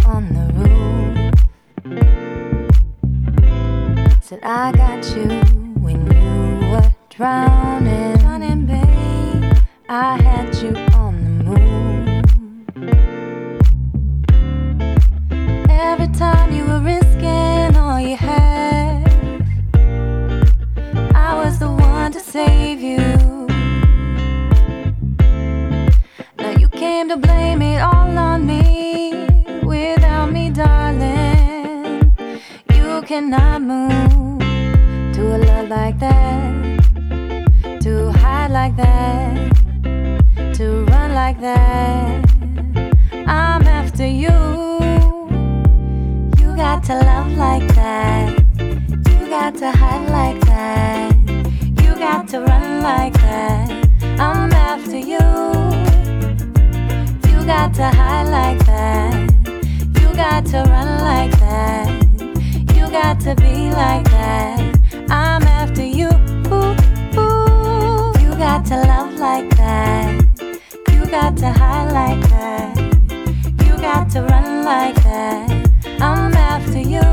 on the roof. Said I got you when you were drowning. Drowning, babe. I had you on the move. Every time you were risking all you had, I was the one to save you. Now you came to blame it all on me. Without me, darling, you cannot move to a love like that, to hide like that, to run like that. I'm after you. You got to love like that. You got to hide like that. You got to run like that. I'm after you. You got to hide like that. You got to run like that. You got to be like that. I'm after you. Ooh, ooh. You got to love like that. You got to hide like that. You got to run like that. I'm after you.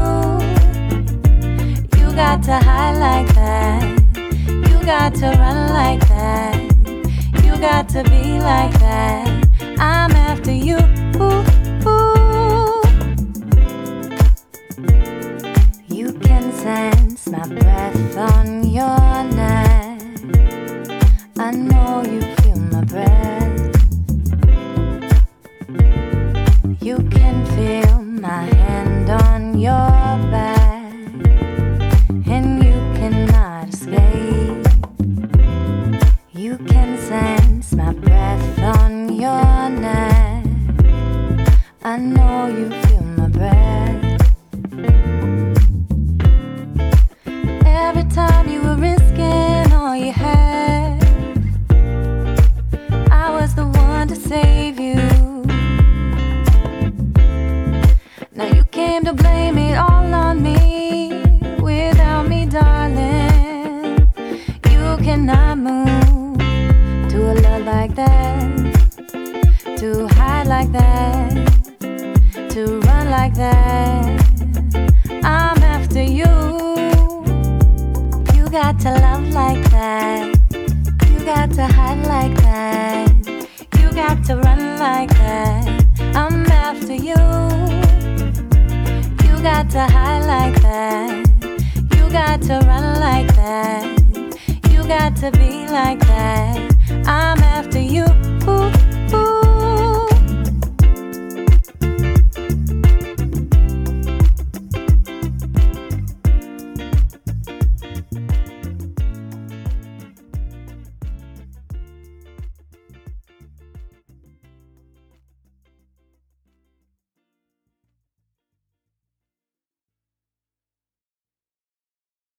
You got to hide like that. You got to run like that. You got to be like that. I'm after you. Ooh, ooh. You can sense my breath on your neck. I know you feel my breath. You can feel my hand on your back, and you cannot escape. You can sense my breath on your neck. I know you feel my breath. Every time you were risking all you had, I was the one to save you. Now you came to blame it all on me. Without me, darling, you cannot move to a love like that, to hide like that, to run like that. I'm after you. You got to love like that. You got to hide like that. You got to run like that. I'm after you. You got to hide like that. You got to run like that. You got to be like that.